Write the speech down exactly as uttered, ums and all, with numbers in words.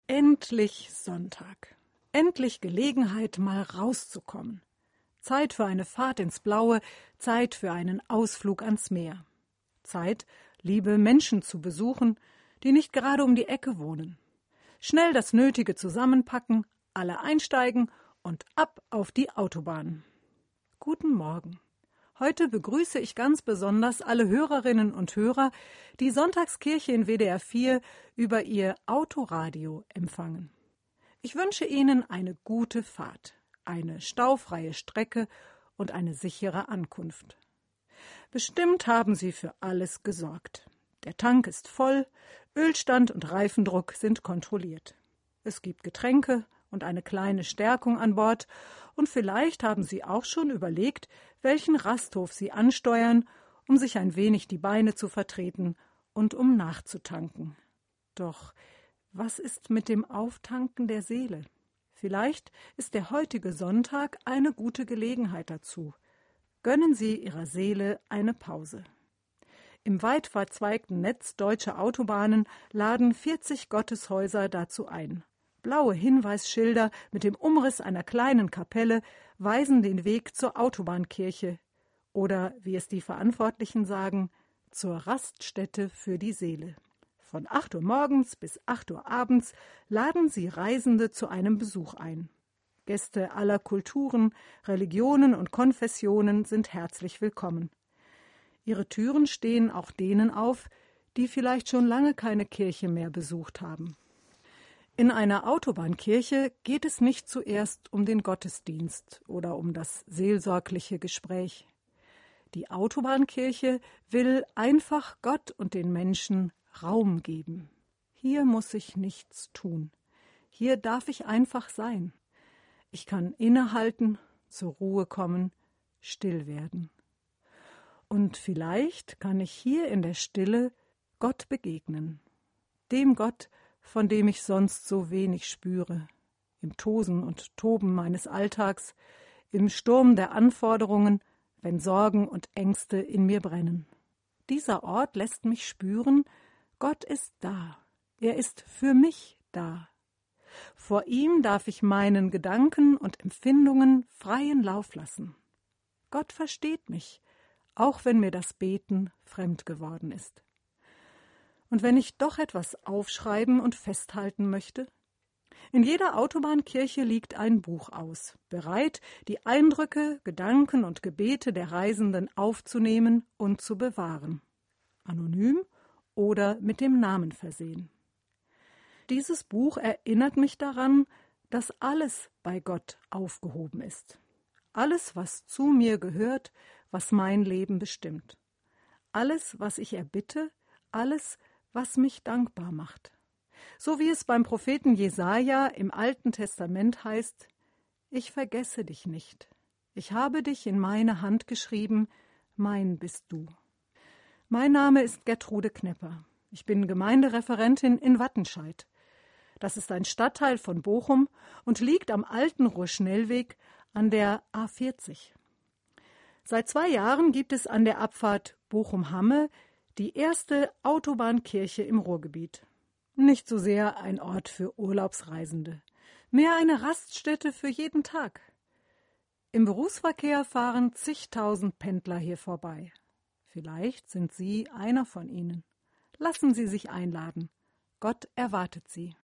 Endlich Sonntag. Endlich Gelegenheit, mal rauszukommen. Zeit für eine Fahrt ins Blaue, Zeit für einen Ausflug ans Meer. Zeit, liebe Menschen zu besuchen, die nicht gerade um die Ecke wohnen. Schnell das Nötige zusammenpacken, alle einsteigen und ab auf die Autobahn. Guten Morgen. Heute begrüße ich ganz besonders alle Hörerinnen und Hörer, die Sonntagskirche in W D R vier über ihr Autoradio empfangen. Ich wünsche Ihnen eine gute Fahrt, eine staufreie Strecke und eine sichere Ankunft. Bestimmt haben Sie für alles gesorgt. Der Tank ist voll, Ölstand und Reifendruck sind kontrolliert. Es gibt Getränke und eine kleine Stärkung an Bord, und vielleicht haben Sie auch schon überlegt, welchen Rasthof Sie ansteuern, um sich ein wenig die Beine zu vertreten und um nachzutanken. Doch was ist mit dem Auftanken der Seele? Vielleicht ist der heutige Sonntag eine gute Gelegenheit dazu. Gönnen Sie Ihrer Seele eine Pause. Im weit verzweigten Netz deutscher Autobahnen laden vierzig Gotteshäuser dazu ein. Blaue Hinweisschilder mit dem Umriss einer kleinen Kapelle weisen den Weg zur Autobahnkirche oder, wie es die Verantwortlichen sagen, zur Raststätte für die Seele. Von acht Uhr morgens bis acht Uhr abends laden sie Reisende zu einem Besuch ein. Gäste aller Kulturen, Religionen und Konfessionen sind herzlich willkommen. Ihre Türen stehen auch denen auf, die vielleicht schon lange keine Kirche mehr besucht haben. In einer Autobahnkirche geht es nicht zuerst um den Gottesdienst oder um das seelsorgliche Gespräch. Die Autobahnkirche will einfach Gott und den Menschen Raum geben. Hier muss ich nichts tun. Hier darf ich einfach sein. Ich kann innehalten, zur Ruhe kommen, still werden. Und vielleicht kann ich hier in der Stille Gott begegnen. Dem Gott, von dem ich sonst so wenig spüre, im Tosen und Toben meines Alltags, im Sturm der Anforderungen, wenn Sorgen und Ängste in mir brennen. Dieser Ort lässt mich spüren, Gott ist da, er ist für mich da. Vor ihm darf ich meinen Gedanken und Empfindungen freien Lauf lassen. Gott versteht mich, auch wenn mir das Beten fremd geworden ist. Und wenn ich doch etwas aufschreiben und festhalten möchte? In jeder Autobahnkirche liegt ein Buch aus, bereit, die Eindrücke, Gedanken und Gebete der Reisenden aufzunehmen und zu bewahren. Anonym oder mit dem Namen versehen. Dieses Buch erinnert mich daran, dass alles bei Gott aufgehoben ist. Alles, was zu mir gehört, was mein Leben bestimmt. Alles, was ich erbitte, alles, was mich dankbar macht. So wie es beim Propheten Jesaja im Alten Testament heißt: Ich vergesse dich nicht. Ich habe dich in meine Hand geschrieben, mein bist du. Mein Name ist Gertrude Knepper. Ich bin Gemeindereferentin in Wattenscheid. Das ist ein Stadtteil von Bochum und liegt am alten Ruhrschnellweg an der A vierzig. Seit zwei Jahren gibt es an der Abfahrt Bochum-Hamme die erste Autobahnkirche im Ruhrgebiet. Nicht so sehr ein Ort für Urlaubsreisende, mehr eine Raststätte für jeden Tag. Im Berufsverkehr fahren zigtausend Pendler hier vorbei. Vielleicht sind Sie einer von ihnen. Lassen Sie sich einladen. Gott erwartet Sie.